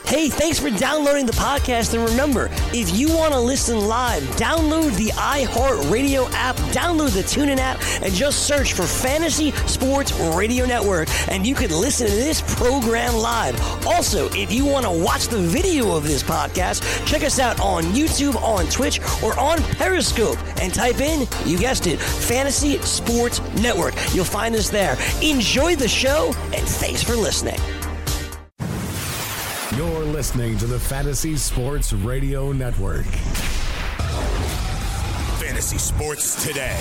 Hey, thanks for downloading the podcast. And remember, if you want to listen live, download the iHeartRadio app, download the TuneIn app, and just search for Fantasy Sports Radio Network, and you can listen to this program live. Also, if you want to watch the video of this podcast, check us out on YouTube, on Twitch, or on Periscope, and type in, you guessed it, Fantasy Sports Network. You'll find us there. Enjoy the show, and thanks for listening. You're listening to the Fantasy Sports Radio Network. Fantasy Sports Today.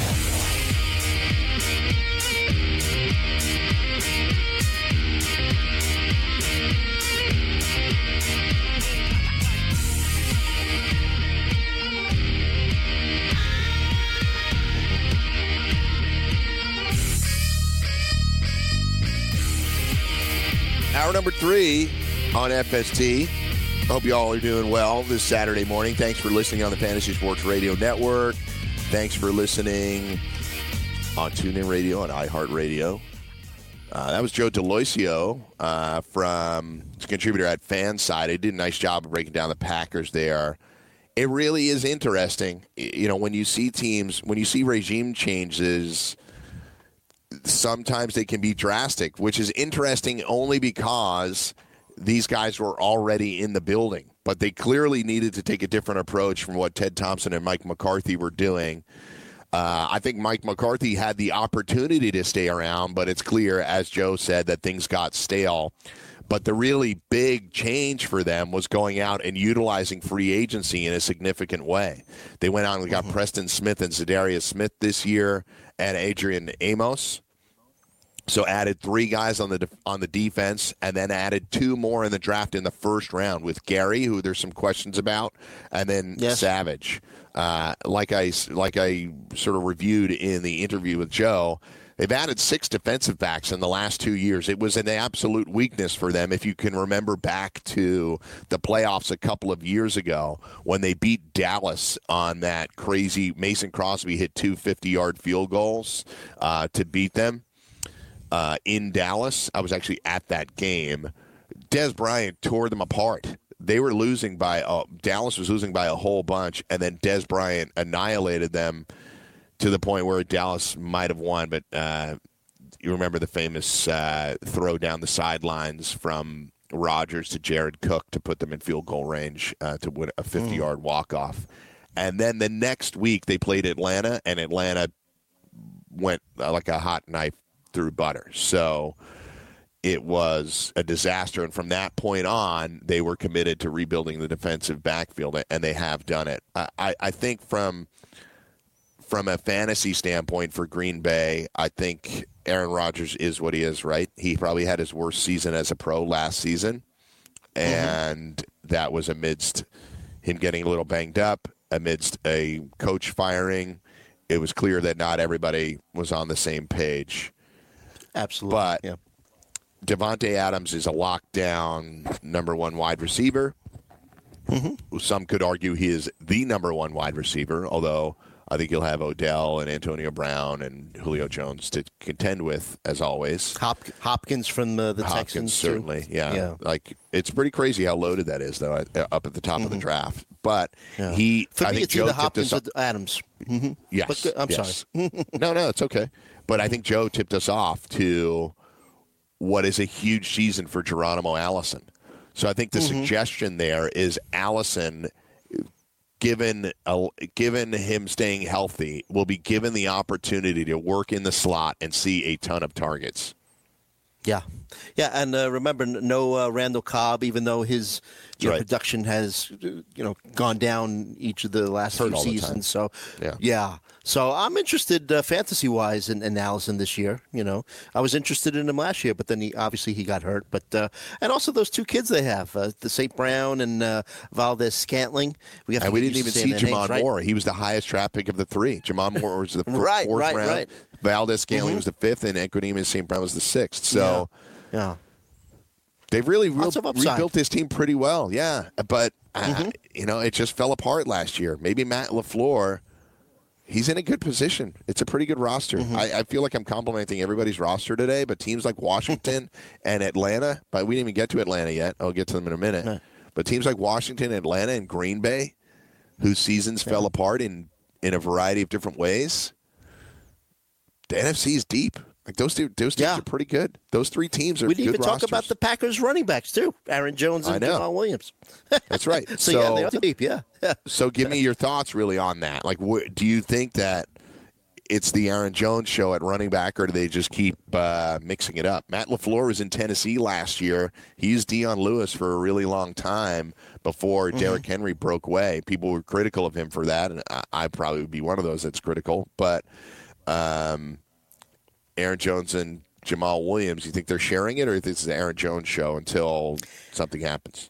Hour number 3 on FST. Hope you all are doing well this Saturday morning. Thanks for listening on the Fantasy Sports Radio Network. Thanks for listening on TuneIn Radio and iHeartRadio. That was Joe Deloisio from contributor at Fanside. He did a nice job of breaking down the Packers there. It really is interesting. You know, when you see teams, when you see regime changes, sometimes they can be drastic, which is interesting only because these guys were already in the building, but they clearly needed to take a different approach from what Ted Thompson and Mike McCarthy were doing. I think Mike McCarthy had the opportunity to stay around, but it's clear, as Joe said, that things got stale. But the really big change for them was going out and utilizing free agency in a significant way. They went out and got Preston Smith and Zadarius Smith this year and Adrian Amos. So added 3 guys on the defense, and then added 2 more in the draft in the first round with Gary, who there's some questions about, and then Savage. Like I sort of reviewed in the interview with Joe, they've added 6 defensive backs in the last 2 years. It was an absolute weakness for them. If you can remember back to the playoffs a couple of years ago when they beat Dallas on that crazy Mason Crosby hit 2 50-yard field goals to beat them. In Dallas, I was actually at that game. Dez Bryant tore them apart. They were losing Dallas was losing by a whole bunch, and then Dez Bryant annihilated them to the point where Dallas might have won. But you remember the famous throw down the sidelines from Rodgers to Jared Cook to put them in field goal range to win a 50-yard walk-off. And then the next week they played Atlanta, and Atlanta went like a hot knife through butter. So it was a disaster. And from that point on, they were committed to rebuilding the defensive backfield, and they have done it. I think from a fantasy standpoint for Green Bay, I think Aaron Rodgers is what he is, right? He probably had his worst season as a pro last season, and that was amidst him getting a little banged up, amidst a coach firing. It was clear that not everybody was on the same page. Absolutely. But Devontae Adams is a lockdown number 1 wide receiver. Some could argue he is the number 1 wide receiver, although I think you'll have Odell and Antonio Brown and Julio Jones to contend with, as always. Hopkins from the Texans, certainly, too. Yeah. Like, it's pretty crazy how loaded that is, though, up at the top of the draft. But I think Joe tipped us off. Adams. Yes. But, I'm sorry. No, it's okay. But I think Joe tipped us off to what is a huge season for Geronimo Allison. So I think the suggestion there is Allison, given him staying healthy, will be given the opportunity to work in the slot and see a ton of targets. Yeah, and remember, no Randall Cobb, even though his production has gone down each of the last few seasons. So so I'm interested fantasy wise in Allison this year. I was interested in him last year, but then he got hurt. But and also those 2 kids they have, the St. Brown and Valdez Scantling. We didn't even see Jamon Moore. He was the highest draft pick of the 3. Jamon Moore was the 4th round. Right. Valdez Scantling was the 5th, and Equanimeous St. Brown was the 6th. So, they've really rebuilt this team pretty well. Yeah, but it just fell apart last year. Maybe Matt LaFleur, he's in a good position. It's a pretty good roster. I feel like I'm complimenting everybody's roster today, but teams like Washington and Atlanta, but we didn't even get to Atlanta yet. I'll get to them in a minute. But teams like Washington, Atlanta, and Green Bay, whose seasons fell apart in a variety of different ways, the NFC is deep. Like those teams are pretty good. Those three teams are good rosters. We didn't even talk about the Packers running backs too, Aaron Jones and Jamal Williams. That's right. So they're deep. Yeah. So give me your thoughts really on that. Like, do you think that it's the Aaron Jones show at running back, or do they just keep mixing it up? Matt LaFleur was in Tennessee last year. He used Dion Lewis for a really long time before Derrick Henry broke away. People were critical of him for that, and I probably would be one of those that's critical. But Aaron Jones and Jamal Williams, you think they're sharing it, or this is the Aaron Jones show until something happens?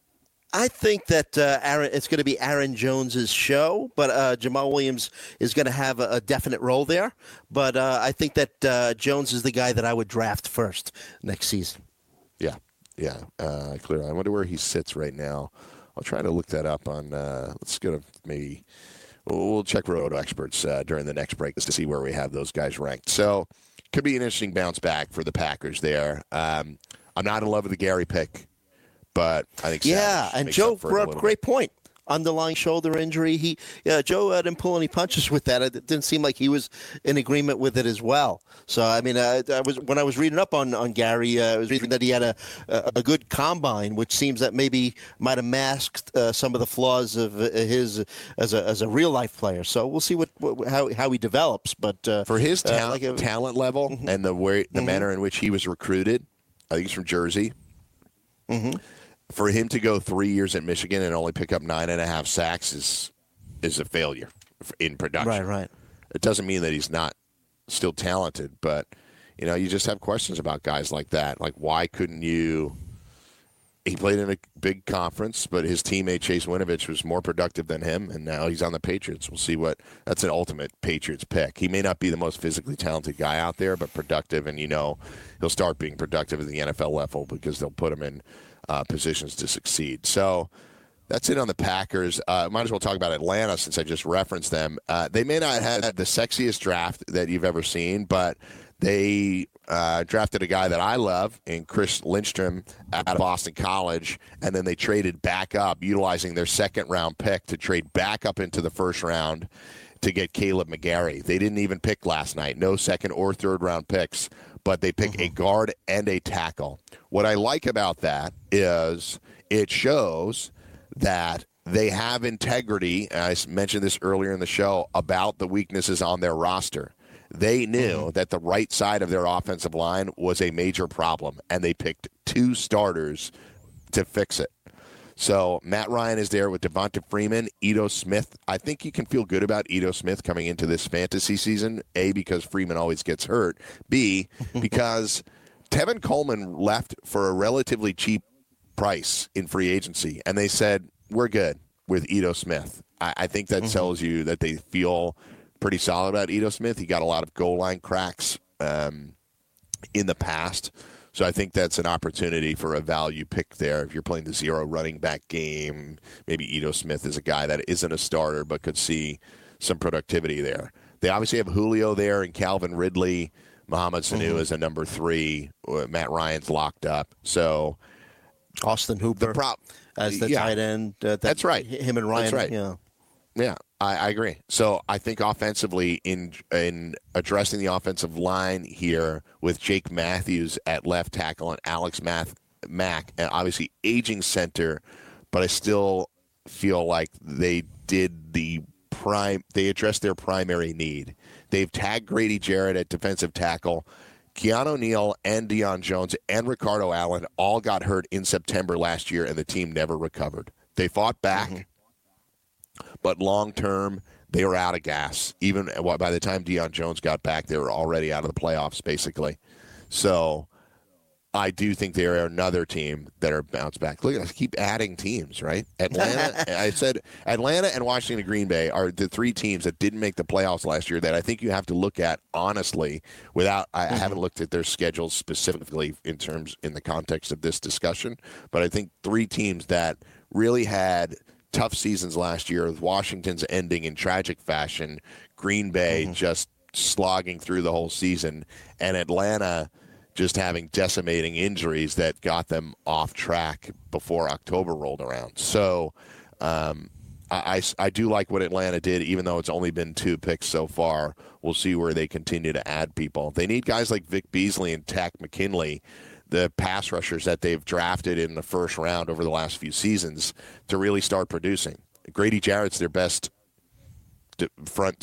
I think that it's going to be Aaron Jones's show, but Jamal Williams is going to have a definite role there. But I think that Jones is the guy that I would draft first next season. Yeah, clearly. I wonder where he sits right now. I'll try to look that up on. Let's go to maybe. We'll check Roto Experts during the next break to see where we have those guys ranked. So, could be an interesting bounce back for the Packers there. I'm not in love with the Gary pick, but I think and Joe brought up a great point. Underlying shoulder injury. Joe didn't pull any punches with that. It didn't seem like he was in agreement with it as well. So I mean, when I was reading up on Gary, I was reading that he had a good combine, which seems that maybe might have masked some of the flaws of his as a real life player. So we'll see how he develops. But for his talent level and the manner in which he was recruited, I think he's from Jersey. Mm-hmm. For him to go 3 years at Michigan and only pick up 9.5 sacks is a failure in production. Right. It doesn't mean that he's not still talented, but you just have questions about guys like that. Like, why couldn't you? He played in a big conference, but his teammate Chase Winovich was more productive than him, and now he's on the Patriots. We'll see that's an ultimate Patriots pick. He may not be the most physically talented guy out there, but productive, and he'll start being productive at the NFL level because they'll put him in positions to succeed. So that's it on the Packers. Might as well talk about Atlanta since I just referenced them. They may not have the sexiest draft that you've ever seen, but they drafted a guy that I love in Chris Lindstrom out of Boston College, and then they traded back up, utilizing their second-round pick to trade back up into the first round to get Caleb McGarry. They didn't even pick last night. No second or third-round picks, but they pick a guard and a tackle. What I like about that is it shows that they have integrity, and I mentioned this earlier in the show, about the weaknesses on their roster. They knew that the right side of their offensive line was a major problem, and they picked 2 starters to fix it. So Matt Ryan is there with Devonta Freeman, Ito Smith. I think you can feel good about Ito Smith coming into this fantasy season, A, because Freeman always gets hurt, B, because Tevin Coleman left for a relatively cheap price in free agency, and they said, we're good with Ito Smith. I think that tells you that they feel pretty solid about Ito Smith. He got a lot of goal line cracks in the past. So I think that's an opportunity for a value pick there. If you're playing the zero running back game, maybe Ito Smith is a guy that isn't a starter but could see some productivity there. They obviously have Julio there and Calvin Ridley. Mohamed Sanu is a number 3. Matt Ryan's locked up. So Austin Hooper as the tight end. That's right. Him and Ryan. That's right. Yeah, I agree. So I think offensively, in addressing the offensive line here with Jake Matthews at left tackle and Alex Mack, and obviously aging center, but I still feel like they addressed their primary need. They've tagged Grady Jarrett at defensive tackle. Keanu Neal and Deion Jones and Ricardo Allen all got hurt in September last year, and the team never recovered. They fought back. But long-term, they were out of gas. Even by the time Deion Jones got back, they were already out of the playoffs, basically. So I do think they are another team that are bounced back. Look at us, keep adding teams, right? Atlanta, I said Atlanta and Washington and Green Bay are the 3 teams that didn't make the playoffs last year that I think you have to look at honestly without I haven't looked at their schedules specifically in the context of this discussion. But I think 3 teams that really had tough seasons last year, with Washington's ending in tragic fashion, Green Bay just slogging through the whole season, and Atlanta just having decimating injuries that got them off track before October rolled around. So I do like what Atlanta did, even though it's only been 2 picks so far. We'll see where they continue to add people. They need guys like Vic Beasley and Takk McKinley, the pass rushers that they've drafted in the first round over the last few seasons, to really start producing. Grady Jarrett's their best front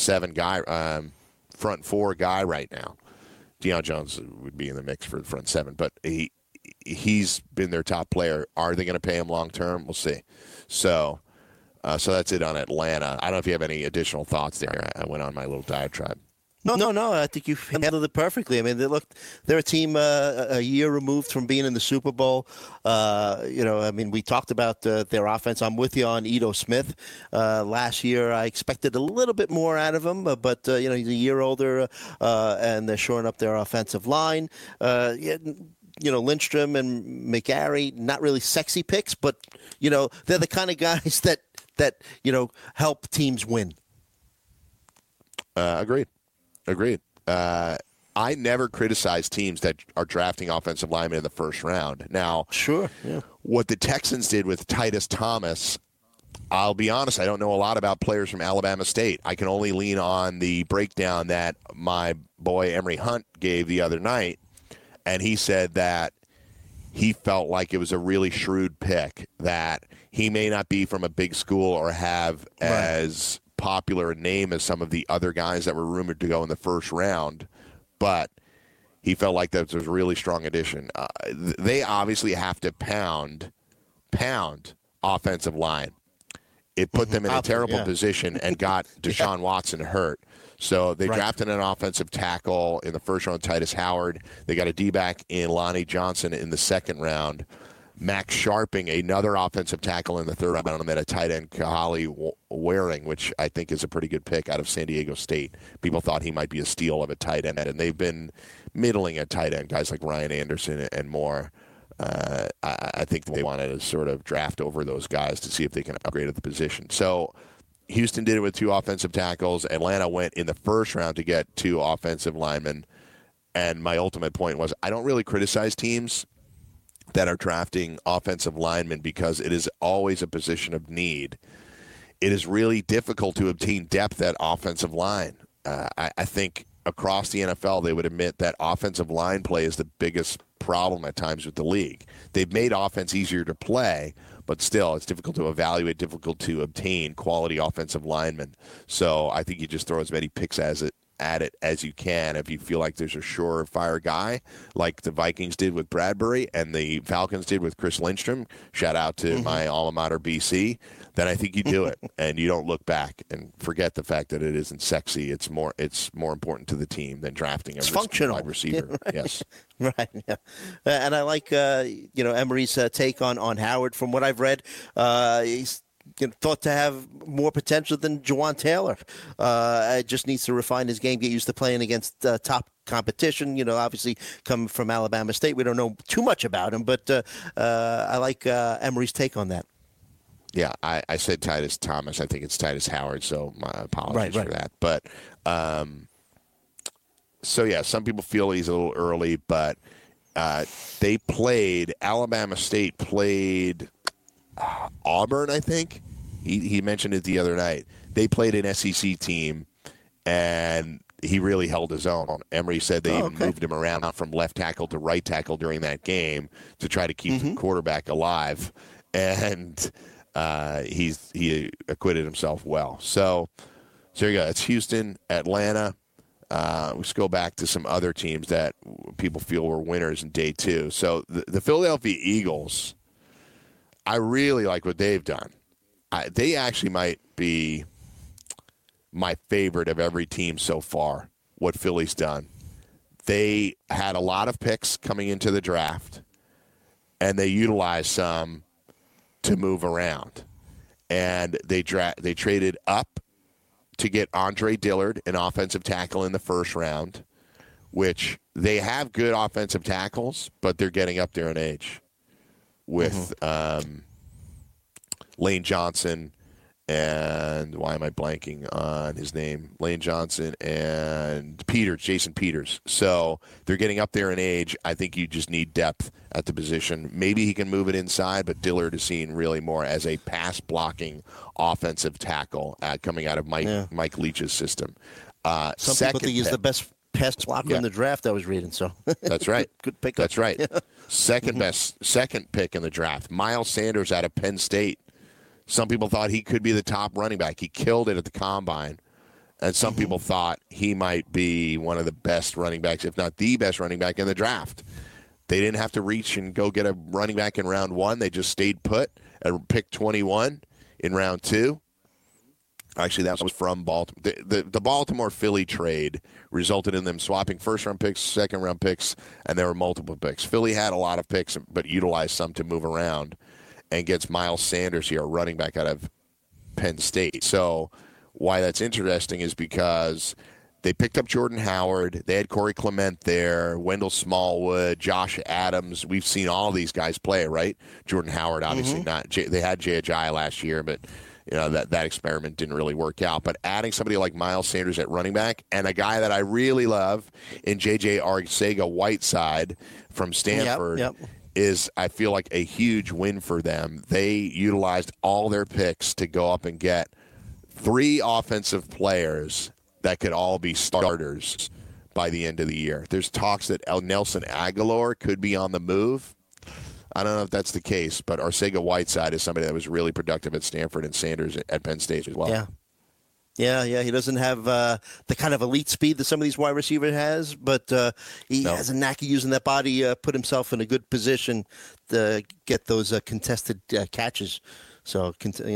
4 guy right now. Deion Jones would be in the mix for the front 7, but he's been their top player. Are they going to pay him long term? We'll see. So that's it on Atlanta. I don't know if you have any additional thoughts there. I went on my little diatribe. No. I think you've handled it perfectly. I mean, they're a team a year removed from being in the Super Bowl. We talked about their offense. I'm with you on Ito Smith. Last year, I expected a little bit more out of him, but he's a year older, and they're shoring up their offensive line. Lindstrom and McGarry, not really sexy picks, but they're the kind of guys that help teams win. Agreed. I never criticize teams that are drafting offensive linemen in the first round. Now, sure, yeah. What the Texans did with Titus Thomas, I'll be honest, I don't know a lot about players from Alabama State. I can only lean on the breakdown that my boy Emery Hunt gave the other night, and he said that he felt like it was a really shrewd pick, that he may not be from a big school or have as popular a name as some of the other guys that were rumored to go in the first round, but he felt like that was a really strong addition. They obviously have to pound offensive line. It put them in a terrible position and got Deshaun Watson hurt. So they drafted an offensive tackle in the first round, Titus Howard. They got a D-back in Lonnie Johnson in the second round. Max Sharping, another offensive tackle in the third round. I'm at a tight end, Kahale Waring, which I think is a pretty good pick out of San Diego State. People thought he might be a steal of a tight end, and they've been middling at tight end, guys like Ryan Anderson and more. I think they wanted to sort of draft over those guys to see if they can upgrade at the position. So Houston did it with 2 offensive tackles. Atlanta went in the first round to get 2 offensive linemen. And my ultimate point was I don't really criticize teams that are drafting offensive linemen because it is always a position of need. It is really difficult to obtain depth at offensive line. I think across the NFL they would admit that offensive line play is the biggest problem at times with the league. They've made offense easier to play, but still it's difficult to evaluate, difficult to obtain quality offensive linemen. So I think you just throw as many picks at it as you can. If you feel like there's a surefire guy like the Vikings did with Bradbury and the Falcons did with Chris Lindstrom, shout out to my alma mater BC, then I think you do it and you don't look back and forget the fact that it isn't sexy. It's more important to the team than drafting a wide receiver. Right. Yes. Right. Yeah. And I like Emery's take on Howard. From what I've read, he's thought to have more potential than Jawan Taylor. Just needs to refine his game, get used to playing against top competition. Obviously coming from Alabama State, we don't know too much about him, but I like Emery's take on that. Yeah, I said Titus Thomas. I think it's Titus Howard, so my apologies for that. But some people feel he's a little early, but Alabama State played Auburn, I think. He mentioned it the other night. They played an SEC team, and he really held his own. Emery said they even moved him around from left tackle to right tackle during that game to try to keep the quarterback alive, and he acquitted himself well. So there you go. It's Houston, Atlanta. Let's go back to some other teams that people feel were winners in day 2. So the Philadelphia Eagles, I really like what they've done. They actually might be my favorite of every team so far, what Philly's done. They had a lot of picks coming into the draft, and they utilized some to move around. And they traded up to get Andre Dillard, an offensive tackle in the first round, which they have good offensive tackles, but they're getting up there in age with Lane Johnson and why am I blanking on his name? Lane Johnson and Jason Peters. So they're getting up there in age. I think you just need depth at the position. Maybe he can move it inside, but Dillard is seen really more as a pass-blocking offensive tackle coming out of Mike Leach's system. Some people think he's the best pass blocker in the draft, I was reading. So that's right. Good pick. That's right. Second pick in the draft, Miles Sanders out of Penn State. Some people thought he could be the top running back. He killed it at the combine. And some people thought he might be one of the best running backs, if not the best running back in the draft. They didn't have to reach and go get a running back in round 1. They just stayed put and picked 21 in round 2. Actually, that was from Baltimore. The Baltimore-Philly trade resulted in them swapping first-round picks, second-round picks, and there were multiple picks. Philly had a lot of picks, but utilized some to move around, and gets Miles Sanders here, a running back out of Penn State. So why that's interesting is because they picked up Jordan Howard. They had Corey Clement there, Wendell Smallwood, Josh Adams. We've seen all these guys play, right? Jordan Howard, obviously not. They had Jay Ajayi last year, but that experiment didn't really work out. But adding somebody like Miles Sanders at running back and a guy that I really love in J.J. Arcega-Whiteside from Stanford is, I feel like, a huge win for them. They utilized all their picks to go up and get 3 offensive players that could all be starters by the end of the year. There's talks that Nelson Aguilar could be on the move. I don't know if that's the case, but Arcega-Whiteside is somebody that was really productive at Stanford, and Sanders at Penn State as well. Yeah. He doesn't have the kind of elite speed that some of these wide receivers has, but he has a knack of using that body, put himself in a good position to get those contested catches. So,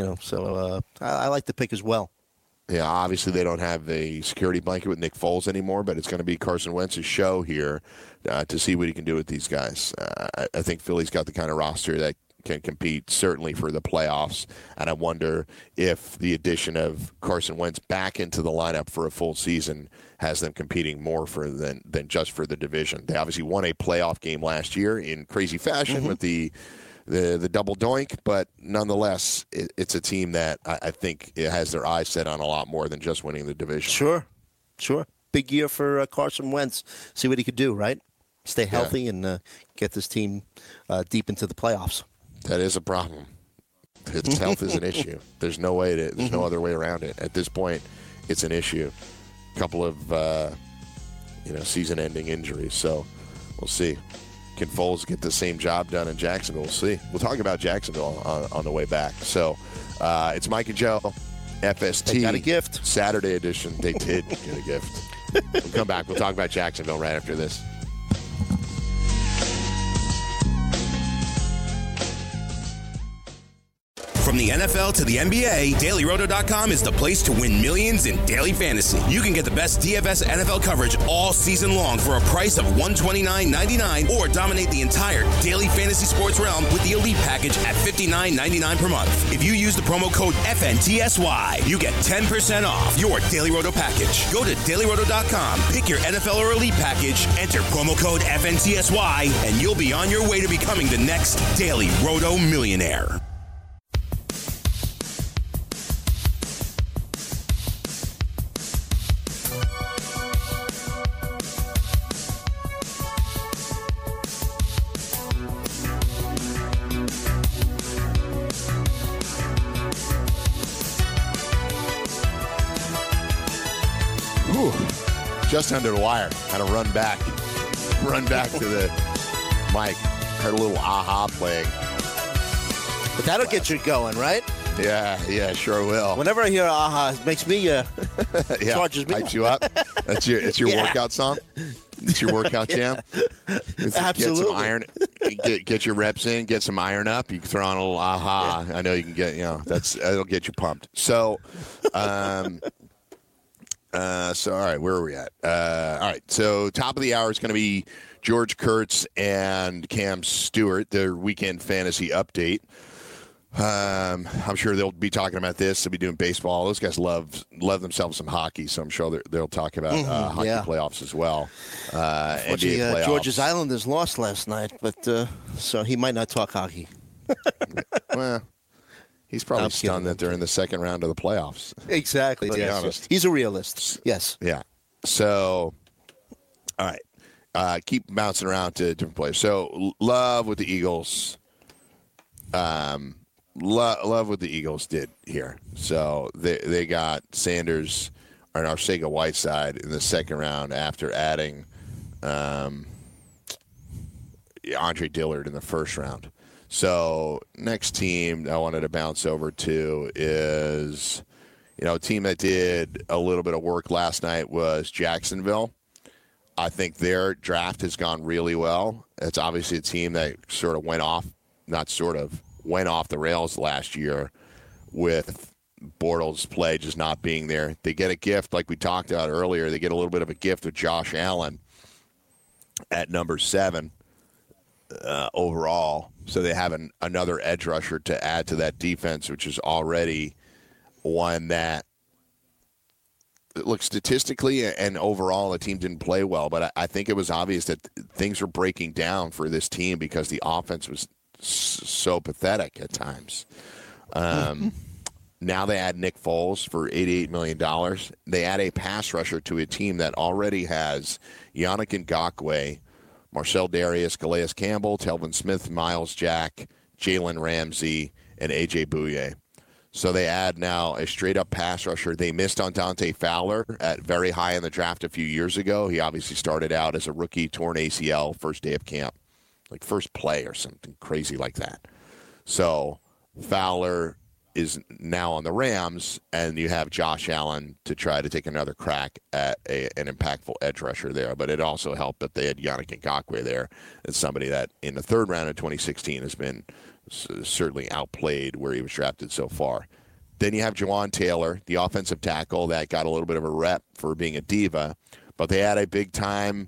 I like the pick as well. Yeah, obviously they don't have a security blanket with Nick Foles anymore, but it's going to be Carson Wentz's show here to see what he can do with these guys. I think Philly's got the kind of roster that can compete certainly for the playoffs, and I wonder if the addition of Carson Wentz back into the lineup for a full season has them competing more than just for the division. They obviously won a playoff game last year in crazy fashion with the double doink, but nonetheless, it's a team that I think it has their eyes set on a lot more than just winning the division. Sure. Big year for Carson Wentz. See what he could do, right? Stay healthy and get this team deep into the playoffs. That is a problem. His health is an issue. There's no way there's no other way around it. At this point, it's an issue. A couple of season-ending injuries, so we'll see. Can Foles get the same job done in Jacksonville? We'll see. We'll talk about Jacksonville on the way back. So it's Mike and Joe, FST. They got a gift. Saturday edition. They did get a gift. We'll come back. We'll talk about Jacksonville right after this. From the NFL to the NBA, DailyRoto.com is the place to win millions in daily fantasy. You can get the best DFS NFL coverage all season long for a price of $129.99 or dominate the entire daily fantasy sports realm with the Elite Package at $59.99 per month. If you use the promo code FNTSY, you get 10% off your Daily Roto package. Go to DailyRoto.com, pick your NFL or Elite Package, enter promo code FNTSY, and you'll be on your way to becoming the next Daily Roto millionaire. Just under the wire. Had to run back to the mic. Heard a little aha playing. But that'll get you going, right? Yeah, sure will. Whenever I hear aha, it makes me charges me. Hypes you up. It's your workout song. It's your workout jam. Absolutely. Get some iron. Get your reps in. Get some iron up. You can throw on a little aha. Yeah. I know you can get. That'll get you pumped. So. All right, where are we at? All right, so top of the hour is going to be George Kurtz and Cam Stewart, their weekend fantasy update. I'm sure they'll be talking about this. They'll be doing baseball. Those guys love themselves some hockey, so I'm sure they'll talk about hockey playoffs as well. NBA playoffs. George's Islanders lost last night, but so he might not talk hockey. Well, He's probably stunned that they're in the second round of the playoffs. Exactly. Let's be honest. He's a realist. Yes. Yeah. So, all right. Keep bouncing around to different players. So, love what the Eagles love what the Eagles did here. So, they got Sanders or Arcega-Whiteside in the second round after adding Andre Dillard in the first round. So, next team I wanted to bounce over to is, a team that did a little bit of work last night was Jacksonville. I think their draft has gone really well. It's obviously a team that went off the rails last year with Bortles' play just not being there. They get a gift, like we talked about earlier. They get a little bit of a gift with Josh Allen at number 7 overall. So they have another edge rusher to add to that defense, which is already one that, look, statistically and overall, the team didn't play well. But I think it was obvious that things were breaking down for this team because the offense was so pathetic at times. Now they add Nick Foles for $88 million. They add a pass rusher to a team that already has Yannick Ngakoue, Marcel Darius, Calais Campbell, Telvin Smith, Miles Jack, Jalen Ramsey, and A.J. Bouye. So they add now a straight-up pass rusher. They missed on Dante Fowler at very high in the draft a few years ago. He obviously started out as a rookie, torn ACL, first day of camp, like first play or something crazy like that. So Fowler is now on the Rams, and you have Josh Allen to try to take another crack at an impactful edge rusher there. But it also helped that they had Yannick Ngakoue there. It's somebody that in the third round of 2016 has been certainly outplayed where he was drafted so far. Then you have Jawaan Taylor, the offensive tackle that got a little bit of a rep for being a diva, but they had a big-time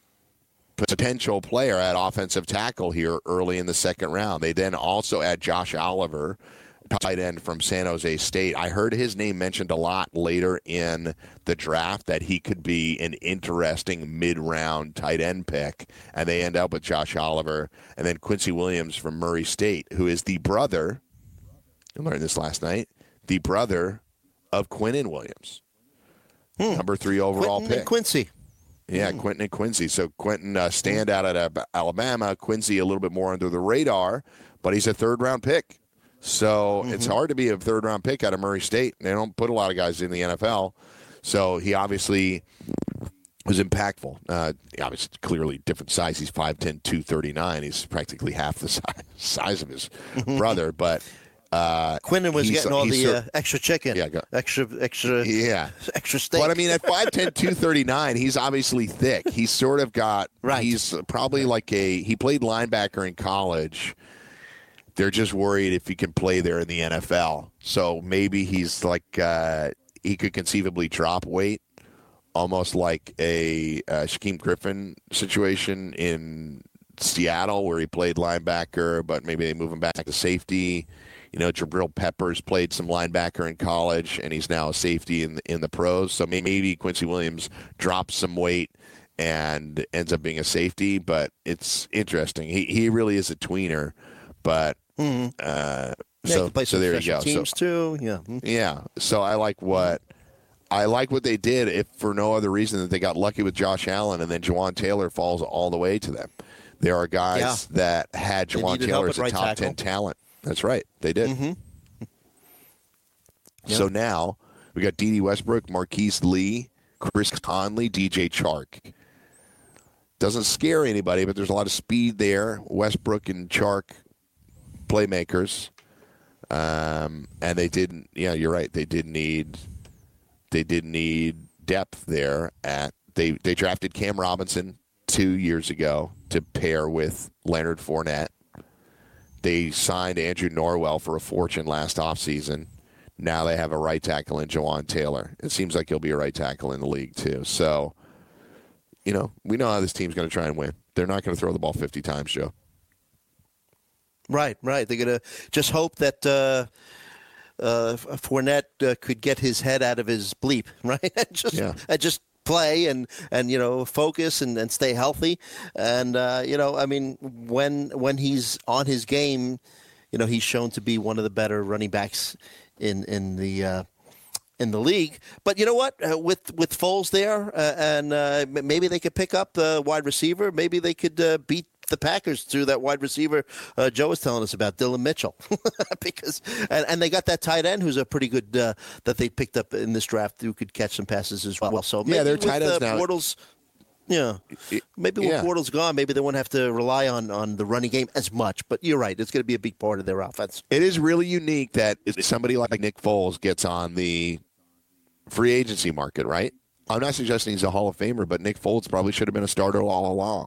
potential player at offensive tackle here early in the second round. They then also add Josh Oliver, tight end from San Jose State. I heard his name mentioned a lot later in the draft that he could be an interesting mid-round tight end pick, and they end up with Josh Oliver. And then Quincy Williams from Murray State, who is the brother, I learned this last night, the brother of Quinnen Williams, number 3 overall Quentin pick. And Quincy. Yeah, Quentin and Quincy. So Quentin stand out at Alabama, Quincy a little bit more under the radar, but he's a third-round pick. So it's hard to be a third-round pick out of Murray State. They don't put a lot of guys in the NFL. So he obviously was impactful. Obviously, clearly different size. He's 5'10", 239. He's practically half the size of his brother. But Quinnen was getting all the extra chicken, extra steak. But, I mean, at 5'10", 239, he's obviously thick. He's sort of got – he's probably like he played linebacker in college. They're just worried if he can play there in the NFL. So maybe he's like he could conceivably drop weight, almost like a Shaquem Griffin situation in Seattle where he played linebacker, but maybe they move him back to safety. Jabril Peppers played some linebacker in college, and he's now a safety in the pros. So maybe Quincy Williams drops some weight and ends up being a safety. But it's interesting. He really is a tweener, but. So there you go. Teams too, yeah. So I like what they did, if for no other reason that they got lucky with Josh Allen, and then Jawaan Taylor falls all the way to them. There are guys that had Jawaan Taylor as a top 10 talent. That's right, they did. So now we got Dede Westbrook, Marquise Lee, Chris Conley, DJ Chark. Doesn't scare anybody, but there's a lot of speed there. Westbrook and Chark. Playmakers, and they didn't. Yeah, you're right. They did need depth there. They drafted Cam Robinson 2 years ago to pair with Leonard Fournette. They signed Andrew Norwell for a fortune last offseason. Now they have a right tackle in Jawaan Taylor. It seems like he'll be a right tackle in the league too. So, we know how this team's going to try and win. They're not going to throw the ball 50 times, Joe. Right. They're going to just hope that Fournette could get his head out of his bleep, right? Just play and focus and stay healthy. And, when he's on his game, he's shown to be one of the better running backs in the league. But you know what? With Foles there, and maybe they could pick up the wide receiver. Maybe they could beat the Packers through that wide receiver Joe was telling us about, Dylan Mitchell, because and they got that tight end who's a pretty good that they picked up in this draft who could catch some passes as well. So maybe they're tight ends now. Bortles, maybe when Bortles gone, maybe they won't have to rely on the running game as much. But you're right; it's going to be a big part of their offense. It is really unique that somebody like Nick Foles gets on the free agency market, right? I'm not suggesting he's a Hall of Famer, but Nick Foles probably should have been a starter all along.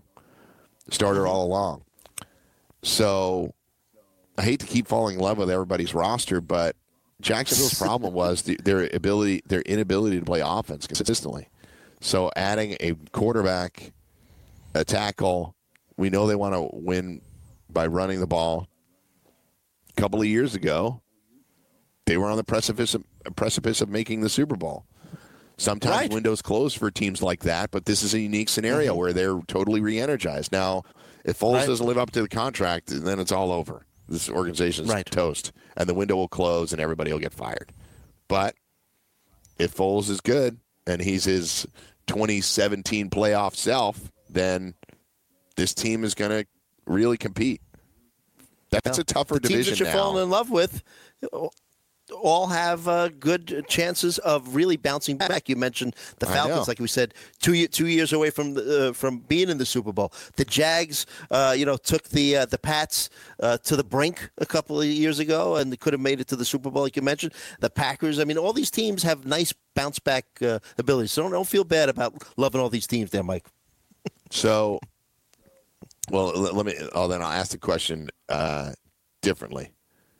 So I hate to keep falling in love with everybody's roster, but Jacksonville's problem was their inability to play offense consistently. So adding a quarterback, a tackle, we know they want to win by running the ball. A couple of years ago, they were on the precipice of making the Super Bowl. Sometimes windows close for teams like that, but this is a unique scenario where they're totally re-energized. Now, if Foles doesn't live up to the contract, then it's all over. This organization's toast, and the window will close, and everybody will get fired. But if Foles is good, and he's his 2017 playoff self, then this team is going to really compete. That's a tougher division now. Teams that you're falling in love with all have good chances of really bouncing back. You mentioned the Falcons, like we said, 2 years away from being in the Super Bowl. The Jags, took the Pats to the brink a couple of years ago, and they could have made it to the Super Bowl, like you mentioned. The Packers. I mean, all these teams have nice bounce back abilities. So don't feel bad about loving all these teams, there, Mike. So, well, then I'll ask the question differently.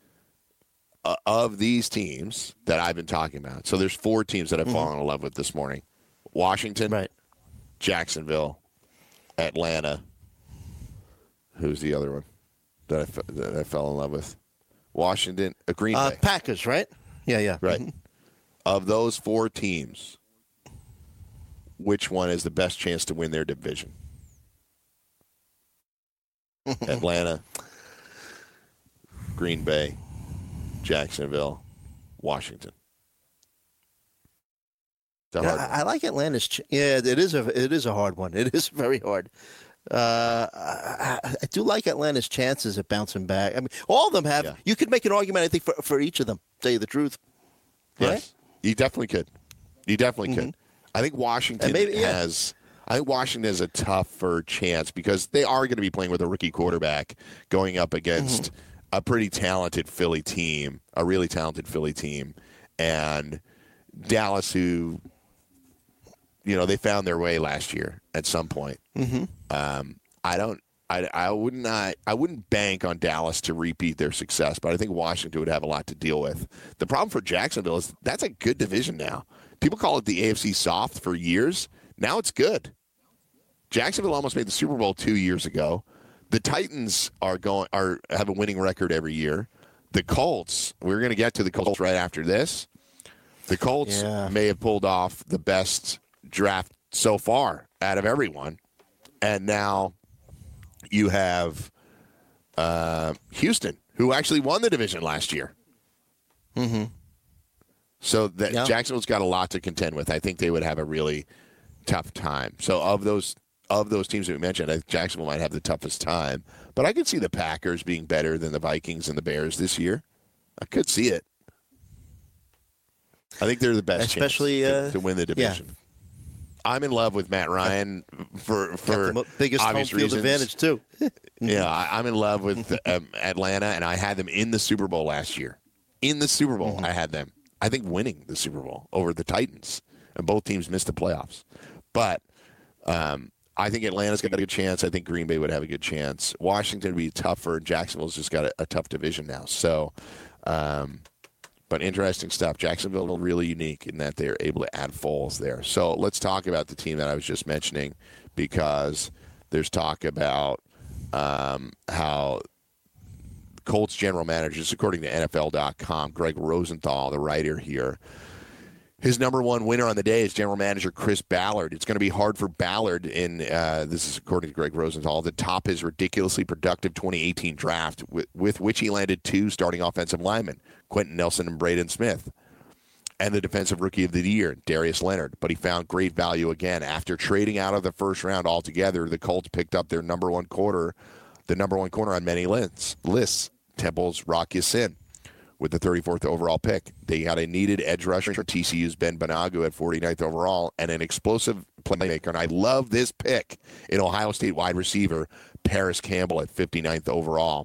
Of these teams that I've been talking about, so there's 4 teams that I've fallen in love with this morning: Washington, Jacksonville, Atlanta. Who's the other one that I fell in love with? Washington, Green Bay. Packers, right? Yeah. Right. Mm-hmm. Of those 4 teams, which one has the best chance to win their division? Atlanta, Green Bay, Jacksonville, Washington. I like Atlanta's. It is a hard one. It is very hard. I do like Atlanta's chances of bouncing back. I mean, all of them have. Yeah. You could make an argument, I think, for each of them. To tell you the truth. Yes, right? You definitely could. Could. I think Washington has. I think Washington has a tougher chance because they are going to be playing with a rookie quarterback going up against a pretty talented Philly team, a really talented Philly team, and Dallas, who, they found their way last year at some point. I wouldn't bank on Dallas to repeat their success, but I think Washington would have a lot to deal with. The problem for Jacksonville is that's a good division now. People call it the AFC soft for years. Now it's good. Jacksonville almost made the Super Bowl 2 years ago. The Titans have a winning record every year. The Colts, we're going to get to the Colts right after this. The Colts may have pulled off the best draft so far out of everyone. And now you have Houston, who actually won the division last year. So Jacksonville's got a lot to contend with. I think they would have a really tough time. So of those teams that we mentioned, I think Jacksonville might have the toughest time. But I could see the Packers being better than the Vikings and the Bears this year. I could see it. I think they're the best especially chance to win the division. Yeah. I'm in love with Matt Ryan for the biggest obvious home field reasons. advantage too. I'm in love with Atlanta, and I had them in the Super Bowl last year. In the Super Bowl, I had them, I think, winning the Super Bowl over the Titans, and both teams missed the playoffs. But I think Atlanta's got a good chance. I think Green Bay would have a good chance. Washington would be tougher. Jacksonville's just got a tough division now. So, but interesting stuff. Jacksonville really unique in that they're able to add Foles there. So let's talk about the team that I was just mentioning, because there's talk about how Colts general manager, just according to NFL.com, Greg Rosenthal, the writer here, His number one winner on the day is general manager Chris Ballard. It's going to be hard for Ballard in, this is according to Greg Rosenthal, to top his ridiculously productive 2018 draft, with which he landed 2 starting offensive linemen, Quentin Nelson and Braden Smith, and the defensive rookie of the year, Darius Leonard. But he found great value again. After trading out of the first round altogether, the Colts picked up their number one corner on many lists, Temple's Rock Ya-Sin, with the 34th overall pick. They got a needed edge rusher for TCU's Ben Banagu at 49th overall, and an explosive playmaker. And I love this pick in Ohio State wide receiver Paris Campbell at 59th overall.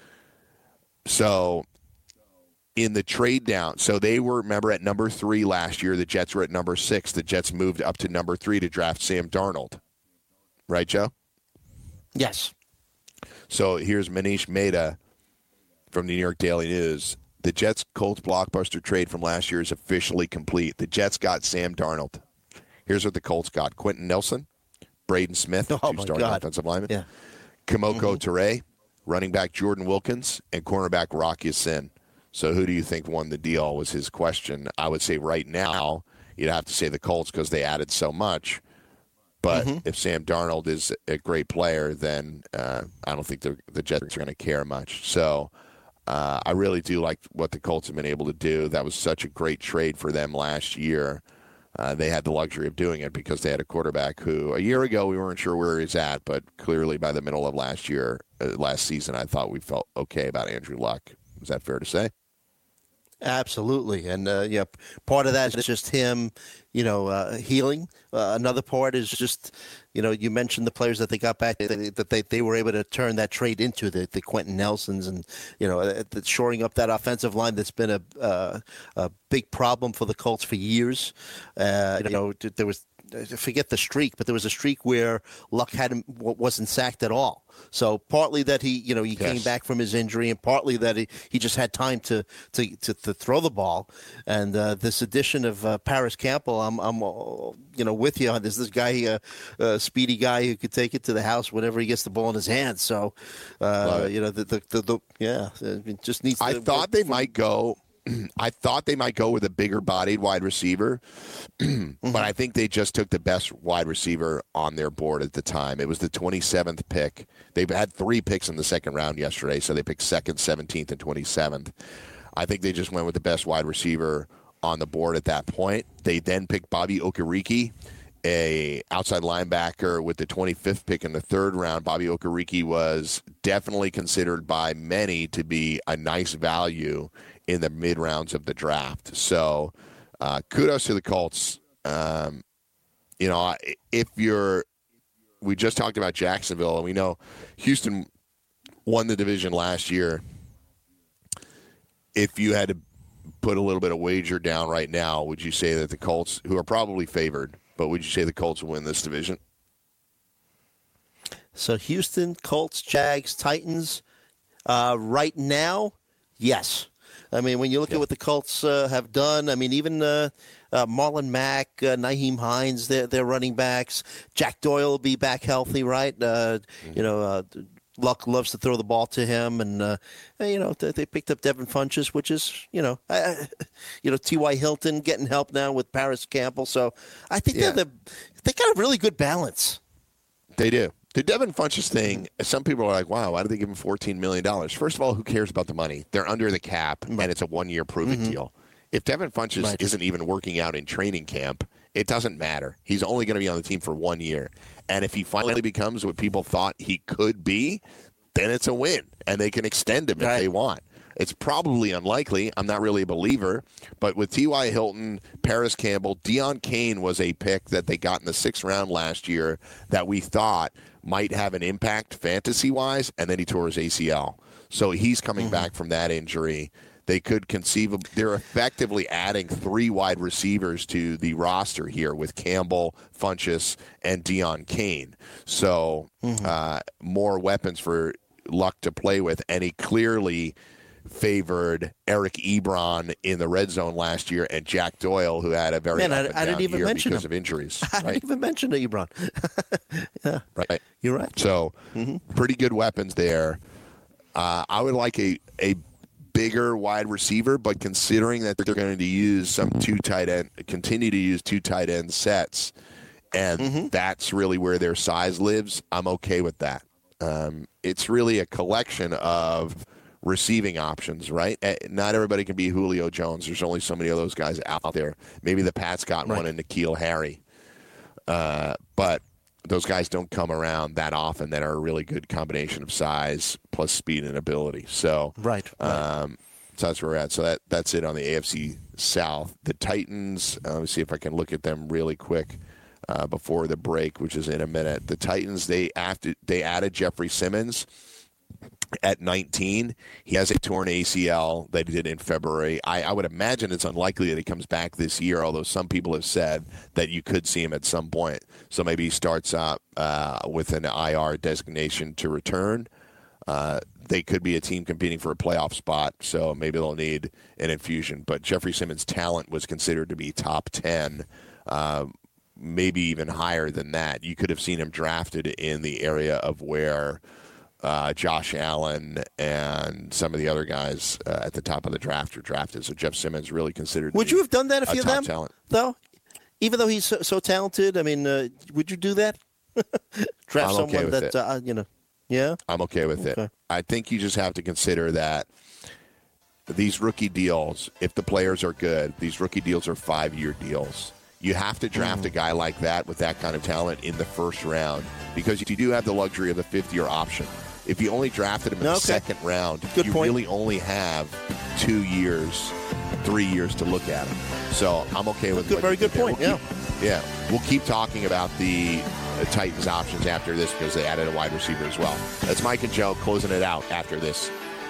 So in the trade down, so they were, remember, at number 3 last year. The Jets were at number 6. The Jets moved up to number 3 to draft Sam Darnold. Right, Joe? Yes. So here's Manish Mehta from the New York Daily News. The Jets-Colts blockbuster trade from last year is officially complete. The Jets got Sam Darnold. Here's what the Colts got. Quentin Nelson, Braden Smith, 2 starting offensive linemen, Kimoko Toure, running back Jordan Wilkins, and cornerback Rock Ya-Sin. So who do you think won the deal was his question. I would say right now you'd have to say the Colts because they added so much. But if Sam Darnold is a great player, then I don't think the Jets are going to care much. So I really do like what the Colts have been able to do. That was such a great trade for them last year. They had the luxury of doing it because they had a quarterback who, a year ago, we weren't sure where he's at, but clearly by the middle of last season, I thought we felt okay about Andrew Luck. Is that fair to say? Absolutely. And, part of that is just him, healing. Another part is just, you mentioned the players that they got back, that they were able to turn that trade into the Quentin Nelsons and, shoring up that offensive line that's been a big problem for the Colts for years. There was, forget the streak, but there was a streak where Luck wasn't sacked at all. So partly that he came back from his injury, and partly that he just had time to throw the ball. And this addition of Paris Campbell, I'm with you on this. This guy, speedy guy who could take it to the house whenever he gets the ball in his hands. So, it just needs. I thought they might go with a bigger-bodied wide receiver, but I think they just took the best wide receiver on their board at the time. It was the 27th pick. They've had 3 picks in the second round yesterday, so they picked 2nd, 17th, and 27th. I think they just went with the best wide receiver on the board at that point. They then picked Bobby Okereke, a outside linebacker, with the 25th pick in the 3rd round. Bobby Okereke was definitely considered by many to be a nice value in the mid-rounds of the draft. So kudos to the Colts. We just talked about Jacksonville, and we know Houston won the division last year. If you had to put a little bit of wager down right now, would you say that the Colts, who are probably favored, but would you say the Colts will win this division? So Houston, Colts, Jags, Titans, right now, yes. I mean, when you look at what the Colts have done, I mean, even Marlon Mack, Nyheim Hines, they're running backs. Jack Doyle will be back healthy, right? Luck loves to throw the ball to him, and they picked up Devin Funchess, which is T.Y. Hilton getting help now with Paris Campbell. So I think they got a really good balance. They do. The Devin Funchess thing, some people are like, wow, why did they give him $14 million? First of all, who cares about the money? They're under the cap, and it's a one-year prove-it deal. If Devin Funchess isn't even working out in training camp, it doesn't matter. He's only going to be on the team for 1 year. And if he finally becomes what people thought he could be, then it's a win, and they can extend him if they want. It's probably unlikely. I'm not really a believer. But with T.Y. Hilton, Paris Campbell, Deion Kane was a pick that they got in the 6th round last year that we thought might have an impact fantasy-wise, and then he tore his ACL. So he's coming back from that injury. They could they're effectively adding 3 wide receivers to the roster here with Campbell, Funchess, and Deion Kane. So more weapons for Luck to play with, and he clearly favored Eric Ebron in the red zone last year, and Jack Doyle, who had a very I didn't even year mention because him. of injuries. I didn't even mention Ebron. Yeah, right. You're right. So pretty good weapons there. I would like a bigger wide receiver, but considering that they're going to use continue to use 2 tight end sets, and that's really where their size lives, I'm okay with that. It's really a collection of receiving options, right? Not everybody can be Julio Jones. There's only so many of those guys out there. Maybe the Pats got one in N'Keal Harry. But those guys don't come around that often that are a really good combination of size plus speed and ability. So, so that's where we're at. So that's it on the AFC South. The Titans, let me see if I can look at them really quick before the break, which is in a minute. The Titans, they added Jeffrey Simmons at 19. He has a torn ACL that he did in February. I would imagine it's unlikely that he comes back this year, although some people have said that you could see him at some point. So maybe he starts out with an IR designation to return. They could be a team competing for a playoff spot, so maybe they'll need an infusion. But Jeffrey Simmons' talent was considered to be top 10, maybe even higher than that. You could have seen him drafted in the area of where Josh Allen and some of the other guys at the top of the draft are drafted. So Jeff Simmons really considered. Would you have done that if you're them, talent. Though? Even though he's so talented, I mean, would you do that? Draft someone that, yeah? I'm okay with it. I think you just have to consider that these rookie deals, if the players are good, these rookie deals are 5-year deals. You have to draft a guy like that with that kind of talent in the first round because you do have the luxury of the 5th-year option. If you only drafted him in the second round, really only have 2 years, 3 years to look at him. So I'm okay with it. Very good point, We'll keep talking about the Titans options after this because they added a wide receiver as well. That's Mike and Joe closing it out after this.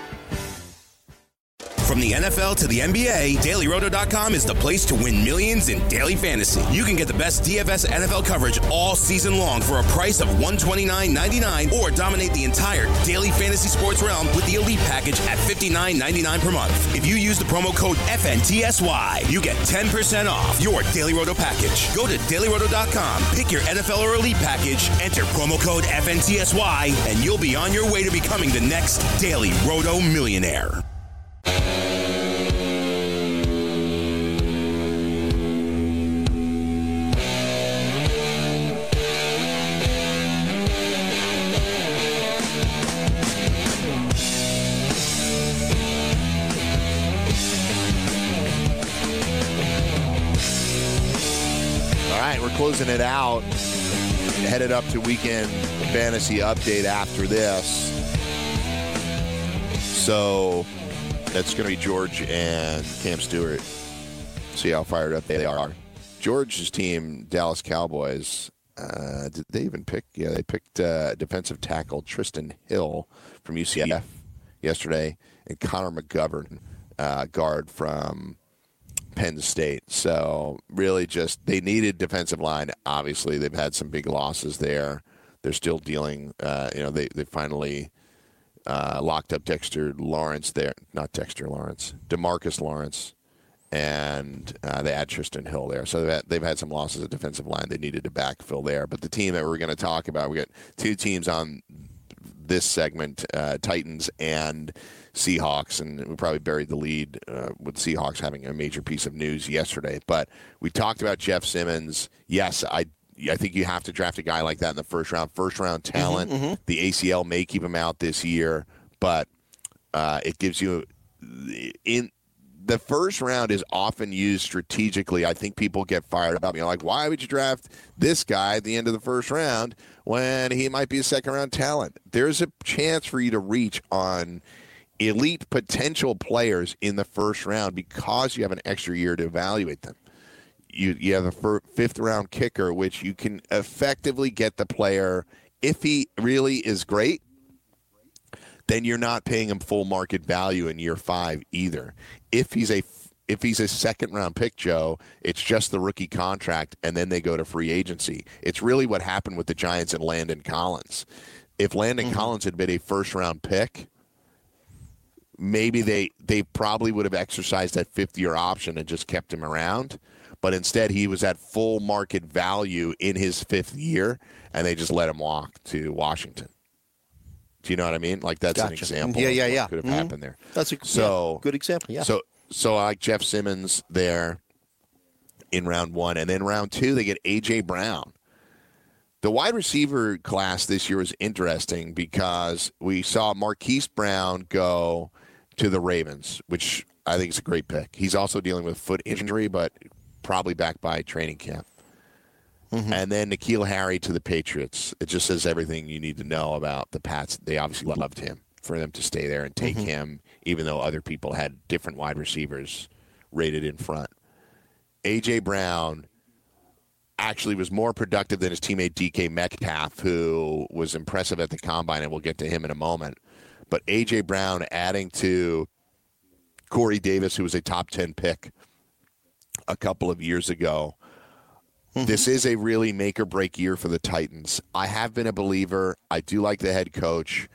From the NFL to the NBA, DailyRoto.com is the place to win millions in daily fantasy. You can get the best DFS NFL coverage all season long for a price of $129.99 or dominate the entire daily fantasy sports realm with the Elite Package at $59.99 per month. If you use the promo code FNTSY, you get 10% off your Daily Roto package. Go to DailyRoto.com, pick your NFL or Elite Package, enter promo code FNTSY, and you'll be on your way to becoming the next Daily Roto millionaire. Closing it out, headed up to weekend fantasy update after this. So that's going to be George and Cam Stewart. See how fired up they are. George's team, Dallas Cowboys, did they even pick? Yeah, they picked defensive tackle Tristan Hill from UCF yesterday and Connor McGovern, guard from Penn State. So really just they needed defensive line. Obviously, they've had some big losses there. They're still dealing. They finally locked up Demarcus Lawrence, and they add Tristan Hill there. So they've had some losses at defensive line. They needed to backfill there. But the team that we're going to talk about, we got 2 teams on this segment, Titans and Seahawks, and we probably buried the lead with Seahawks having a major piece of news yesterday. But we talked about Jeff Simmons. Yes, I think you have to draft a guy like that in the first round. First round talent. The ACL may keep him out this year, but it gives you in the first round is often used strategically. I think people get fired up. Like, why would you draft this guy at the end of the first round when he might be a second round talent? There's a chance for you to reach on elite potential players in the first round because you have an extra year to evaluate them. You have a 5th round kicker, which you can effectively get the player. If he really is great, then you're not paying him full market value in year 5 either. If he's a second round pick, Joe, it's just the rookie contract, and then they go to free agency. It's really what happened with the Giants and Landon Collins. If Landon Collins had been a first round pick, maybe they probably would have exercised that 5th-year option and just kept him around. But instead, he was at full market value in his 5th year, and they just let him walk to Washington. Do you know what I mean? Like that's an example. Of what could have happened there. That's a good example. Yeah. So I like Jeff Simmons there in round 1, and then round 2 they get A.J. Brown. The wide receiver class this year was interesting because we saw Marquise Brown go to the Ravens, which I think is a great pick. He's also dealing with foot injury, but probably back by training camp. Mm-hmm. And then N'Keal Harry to the Patriots. It just says everything you need to know about the Pats. They obviously loved him for them to stay there and take him, even though other people had different wide receivers rated in front. A.J. Brown actually was more productive than his teammate DK Metcalf, who was impressive at the combine, and we'll get to him in a moment. But A.J. Brown adding to Corey Davis, who was a top 10 pick a couple of years ago. This is a really make-or-break year for the Titans. I have been a believer. I do like the head coach.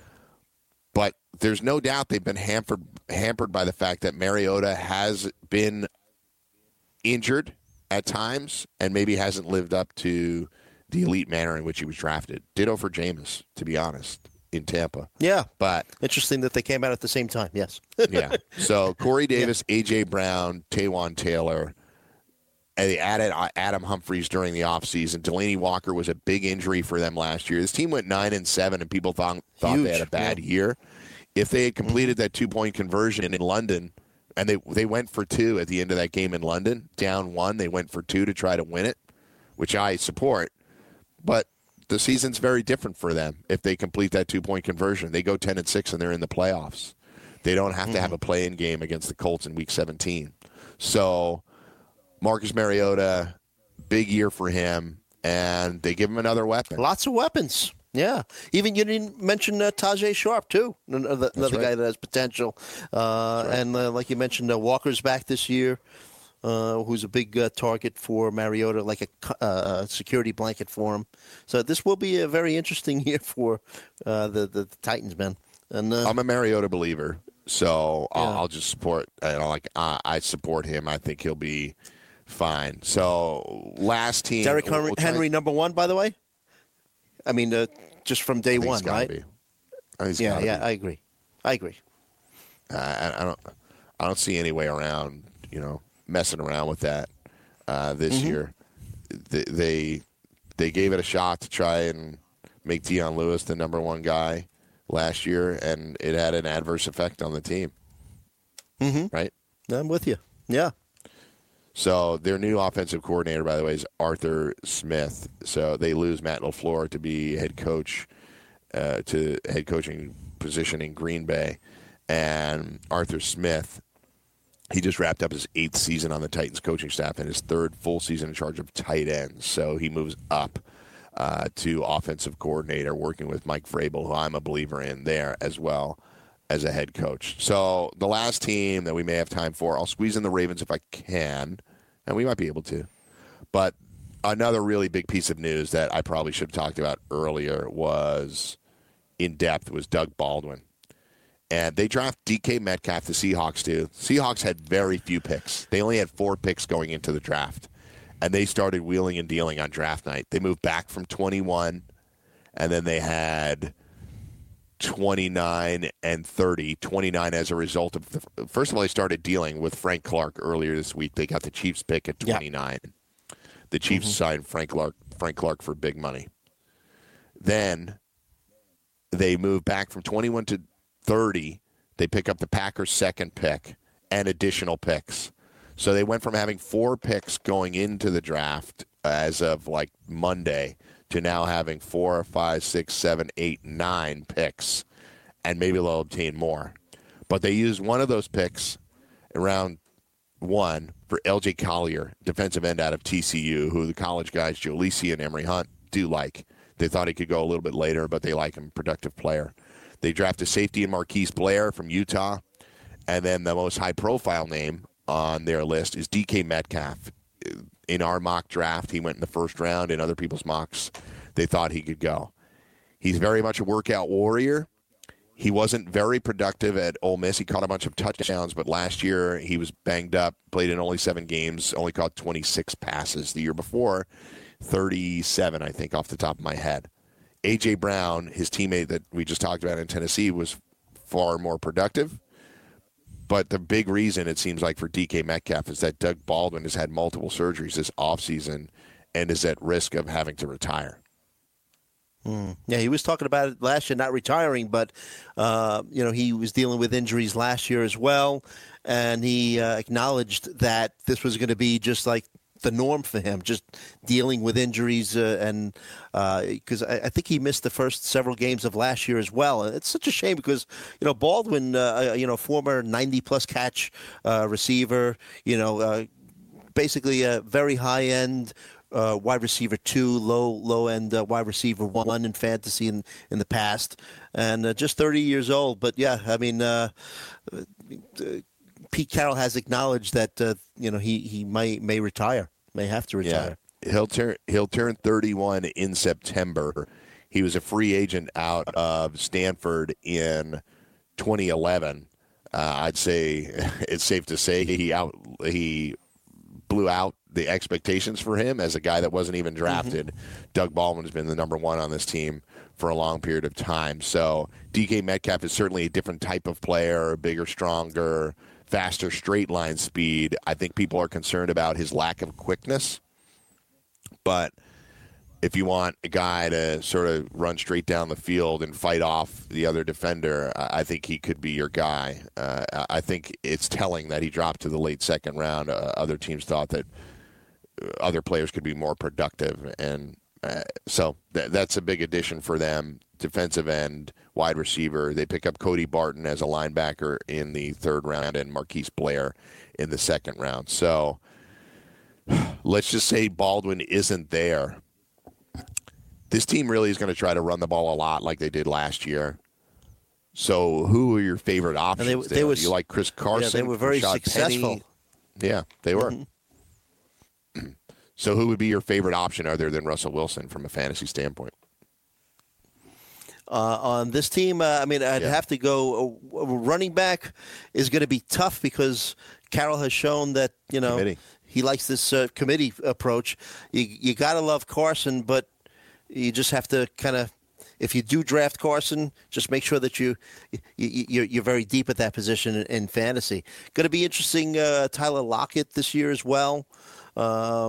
But there's no doubt they've been hampered by the fact that Mariota has been injured at times and maybe hasn't lived up to the elite manner in which he was drafted. Ditto for Jameis, to be honest, in Tampa. Yeah. But interesting that they came out at the same time, yes. Yeah. So Corey Davis, A.J. Brown, Taywan Taylor. And they added Adam Humphries during the offseason. Delaney Walker was a big injury for them last year. This team went 9-7, and people thought they had a bad year. If they had completed that 2-point conversion in London, and they went for 2 at the end of that game in London, down 1, they went for 2 to try to win it, which I support. But the season's very different for them if they complete that 2-point conversion. They go 10-6, and they're in the playoffs. They don't have to have a play-in game against the Colts in Week 17. So Marcus Mariota, big year for him, and they give him another weapon. Lots of weapons. Yeah. Even you didn't mention Tajay Sharp, too, another guy that has potential. And like you mentioned, Walker's back this year, who's a big target for Mariota, like a security blanket for him. So this will be a very interesting year for the Titans, man. And I'm a Mariota believer, so I'll just support. I support him. I think he'll be fine. So last team, Derrick Henry, number 1, by the way. I mean, just from day one, right? Yeah, I agree. I don't see any way around, messing around with that this year. They gave it a shot to try and make Dion Lewis the number 1 guy last year, and it had an adverse effect on the team. Right? I'm with you. Yeah. So their new offensive coordinator, by the way, is Arthur Smith. So they lose Matt LaFleur to be head coach, to head coaching position in Green Bay. And Arthur Smith, he just wrapped up his 8th season on the Titans coaching staff and his 3rd full season in charge of tight ends. So he moves up to offensive coordinator, working with Mike Vrabel, who I'm a believer in there as well as a head coach. So the last team that we may have time for, I'll squeeze in the Ravens if I can, and we might be able to. But another really big piece of news that I probably should have talked about earlier was Doug Baldwin. And they draft DK Metcalf, the Seahawks do. Seahawks had very few picks. They only had 4 picks going into the draft. And they started wheeling and dealing on draft night. They moved back from 21, and then they had 29 and 30. 29 as a result of first of all, they started dealing with Frank Clark earlier this week. They got the Chiefs pick at 29. Yeah. The Chiefs signed Frank Clark for big money. Then they moved back from 21 to 30. They pick up the Packers' 2nd pick and additional picks. So they went from having 4 picks going into the draft as of like Monday to now having 4, 5, 6, 7, 8, 9 picks, and maybe they'll obtain more. But they used one of those picks in round 1 for L.J. Collier, defensive end out of TCU, who the college guys, Joe Lisi and Emory Hunt, do like. They thought he could go a little bit later, but they like him, productive player. They drafted safety in Marquise Blair from Utah, and then the most high-profile name on their list is DK Metcalf. In our mock draft, he went in the 1st round. In other people's mocks, they thought he could go. He's very much a workout warrior. He wasn't very productive at Ole Miss. He caught a bunch of touchdowns, but last year he was banged up, played in only 7 games, only caught 26 passes. The year before, 37, I think, off the top of my head. A.J. Brown, his teammate that we just talked about in Tennessee, was far more productive. But the big reason, it seems like, for DK Metcalf is that Doug Baldwin has had multiple surgeries this offseason and is at risk of having to retire. Yeah, he was talking about it last year, not retiring, but he was dealing with injuries last year as well, and he acknowledged that this was going to be just like the norm for him, just dealing with injuries, and because I think he missed the first several games of last year as well. And it's such a shame because Baldwin, former 90-plus catch receiver, basically a very high end. Wide receiver 2, low end wide receiver 1 in fantasy in the past, and just 30 years old. But yeah, I mean, Pete Carroll has acknowledged that he may retire, may have to retire. Yeah. He'll turn 31 in September. He was a free agent out of Stanford in 2011. I'd say it's safe to say he blew out the expectations for him as a guy that wasn't even drafted. Doug Baldwin has been the number one on this team for a long period of time. So DK Metcalf is certainly a different type of player, bigger, stronger, faster straight line speed. I think people are concerned about his lack of quickness. But if you want a guy to sort of run straight down the field and fight off the other defender, I think he could be your guy. I think it's telling that he dropped to the late second round. Other teams thought that other players could be more productive. And so that's a big addition for them. Defensive end, wide receiver. They pick up Cody Barton as a linebacker in the third round and Marquise Blair in the second round. So let's just say Baldwin isn't there. This team really is going to try to run the ball a lot like they did last year. So who are your favorite options? Do you like Chris Carson? Yeah, they were very Rashad successful. Penny? Yeah, they were. So who would be your favorite option other than Russell Wilson from a fantasy standpoint? On this team, I'd have to go. Running back is going to be tough because Carroll has shown that he likes this committee approach. You got to love Carson, but you just have to kind of, if you do draft Carson, just make sure that you're very deep at that position in fantasy. Going to be interesting. Tyler Lockett this year as well. I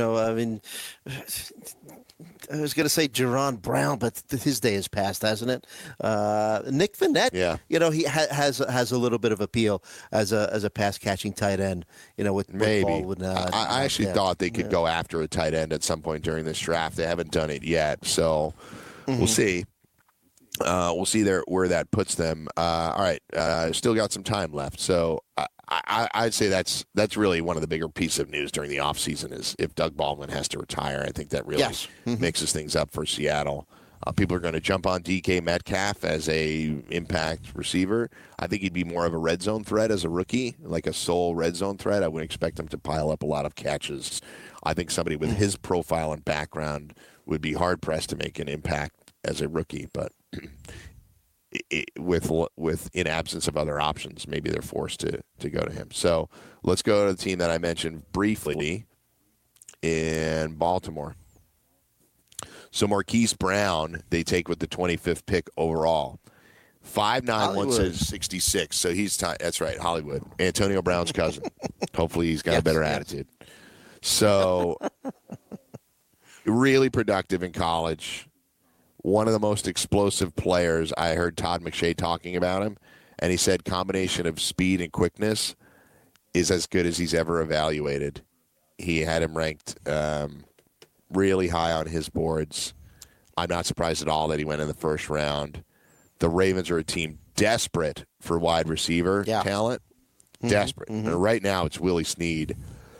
was going to say Jerron Brown, but his day has passed, hasn't it? Nick Vannett, he has a little bit of appeal as a pass catching tight end. With maybe. Baldwin, I actually thought they could go after a tight end at some point during this draft. They haven't done it yet, so we'll see. We'll see where that puts them. All right, still got some time left, so I'd say that's really one of the bigger pieces of news during the offseason is if Doug Baldwin has to retire. I think that really mixes things up for Seattle. People are going to jump on DK Metcalf as a impact receiver. I think he'd be more of a red zone threat as a rookie, like a sole red zone threat. I wouldn't expect him to pile up a lot of catches. I think somebody with his profile and background would be hard-pressed to make an impact as a rookie, but with in absence of other options, maybe they're forced to go to him. So let's go to the team that I mentioned briefly in Baltimore. So Marquise Brown, they take with the 25th pick overall. 5'9", 166. So that's right, Hollywood. Antonio Brown's cousin. Hopefully he's got a better attitude. So really productive in college. One of the most explosive players. I heard Todd McShay talking about him, and he said combination of speed and quickness is as good as he's ever evaluated. He had him ranked really high on his boards. I'm not surprised at all that he went in the first round. The Ravens are a team desperate for wide receiver talent. Desperate. And right now it's Willie Snead.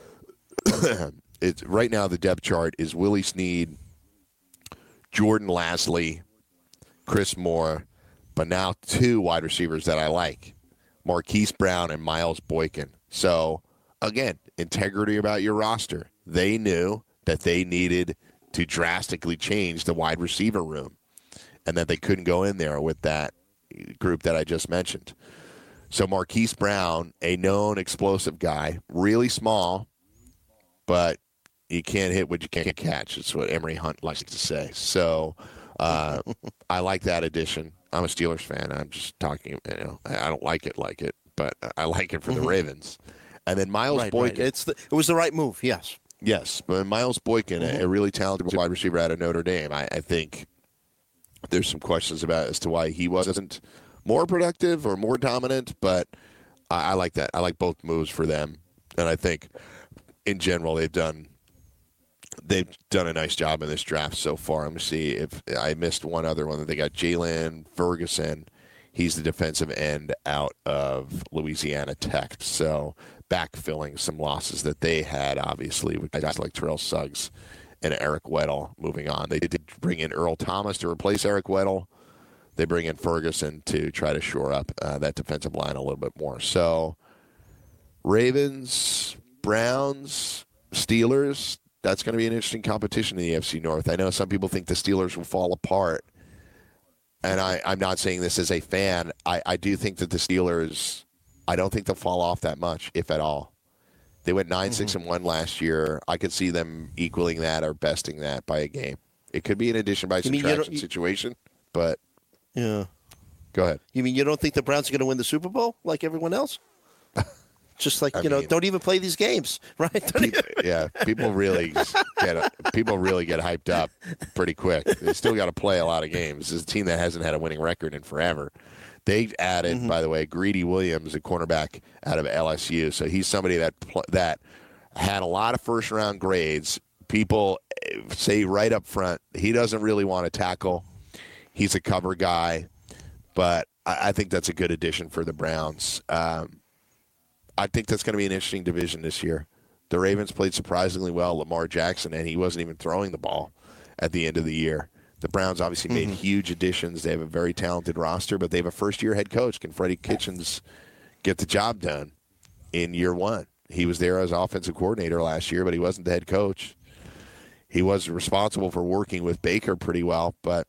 Right now the depth chart is Willie Snead, Jordan Lasley, Chris Moore, but now two wide receivers that I like, Marquise Brown and Miles Boykin. So, again, integrity about your roster. They knew that they needed to drastically change the wide receiver room and that they couldn't go in there with that group that I just mentioned. So Marquise Brown, a known explosive guy, really small, but you can't hit what you can't catch. It's what Emory Hunt likes to say. So I like that addition. I'm a Steelers fan. I'm just talking, I don't like it, but I like it for the Ravens. And then Miles Boykin. Right. It was the right move, yes. Yes, but Miles Boykin, a really talented wide receiver out of Notre Dame, I think there's some questions about as to why he wasn't more productive or more dominant, but I like that. I like both moves for them, and I think in general they've done a nice job in this draft so far. Let me see if I missed one other one. They got Jalen Ferguson. He's the defensive end out of Louisiana Tech, so backfilling some losses that they had, obviously, with guys like Terrell Suggs and Eric Weddle moving on. They did bring in Earl Thomas to replace Eric Weddle. They bring in Ferguson to try to shore up that defensive line a little bit more. So Ravens, Browns, Steelers, that's going to be an interesting competition in the AFC North. I know some people think the Steelers will fall apart, and I'm not saying this as a fan. I do think that the Steelers, I don't think they'll fall off that much, if at all. They went 9-6-1 last year. I could see them equaling that or besting that by a game. It could be an addition by subtraction situation, but yeah. Go ahead. You mean you don't think the Browns are going to win the Super Bowl like everyone else? Just like, don't even play these games, right? People really get hyped up pretty quick. They still got to play a lot of games. This is a team that hasn't had a winning record in forever. They added, by the way, Greedy Williams, a cornerback out of LSU. So he's somebody that had a lot of first-round grades. People say right up front, he doesn't really want to tackle. He's a cover guy. But I think that's a good addition for the Browns. I think that's going to be an interesting division this year. The Ravens played surprisingly well, Lamar Jackson, and he wasn't even throwing the ball at the end of the year. The Browns obviously made huge additions. They have a very talented roster, but they have a first-year head coach. Can Freddie Kitchens get the job done in year one? He was there as offensive coordinator last year, but he wasn't the head coach. He was responsible for working with Baker pretty well, but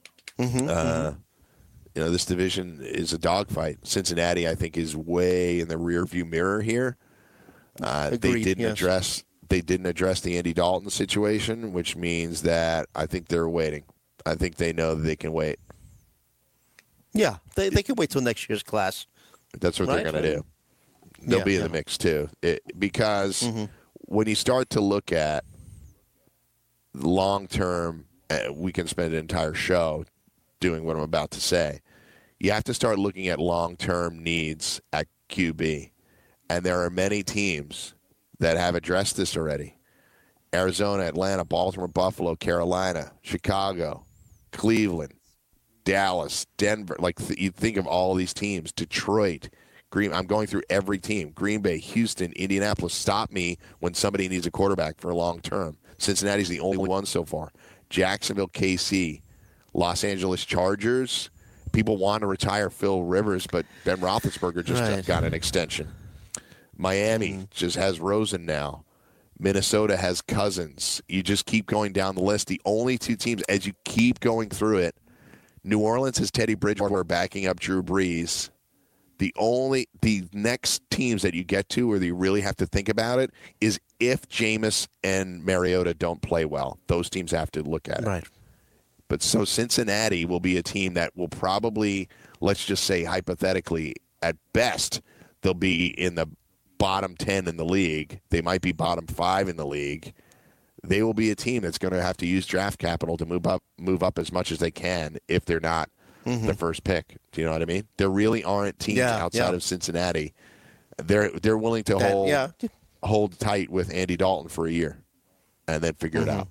this division is a dogfight. Cincinnati, I think, is way in the rearview mirror here. They didn't address the Andy Dalton situation, which means that I think they're waiting. I think they know that they can wait. Yeah, they can wait till next year's class. That's what they're going to do. They'll be in the mix, too. Because when you start to look at long-term, we can spend an entire show doing what I'm about to say. You have to start looking at long-term needs at QB. And there are many teams that have addressed this already. Arizona, Atlanta, Baltimore, Buffalo, Carolina, Chicago, Cleveland, Dallas, Denver. You think of all of these teams. Detroit, I'm going through every team. Green Bay, Houston, Indianapolis. Stop me when somebody needs a quarterback for a long term. Cincinnati's the only one so far. Jacksonville, KC, Los Angeles Chargers. People want to retire Phil Rivers, but Ben Roethlisberger just got an extension. Miami just has Rosen now. Minnesota has Cousins. You just keep going down the list. The only two teams, as you keep going through it, New Orleans has Teddy Bridgewater backing up Drew Brees. The next teams that you get to where you really have to think about it is if Jameis and Mariota don't play well. Those teams have to look at it. Right. But so Cincinnati will be a team that will probably, let's just say hypothetically, at best, they'll be in the bottom 10 in the league. They might be bottom 5 in the league. They will be a team that's going to have to use draft capital to move up as much as they can if they're not the first pick. Do you know what I mean? There really aren't teams outside of Cincinnati. They're willing to hold tight with Andy Dalton for a year and then figure it out.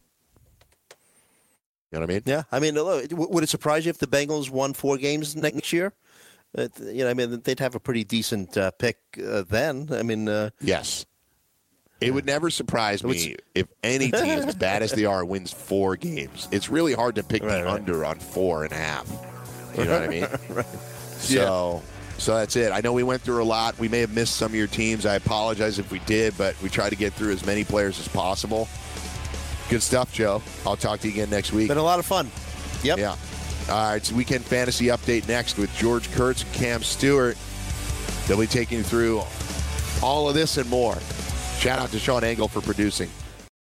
You know what I mean? Yeah. I mean, look, would it surprise you if the Bengals won 4 games next year? They'd have a pretty decent pick then. I mean, yes. It would never surprise me if any team, as bad as they are, wins 4 games. It's really hard to pick the under on 4.5. You know what I mean? Right. So that's it. I know we went through a lot. We may have missed some of your teams. I apologize if we did, but we tried to get through as many players as possible. Good stuff, Joe. I'll talk to you again next week. Been a lot of fun. Yep. Yeah. All right, it's Weekend Fantasy Update next with George Kurtz and Cam Stewart. They'll be taking you through all of this and more. Shout out to Sean Engel for producing.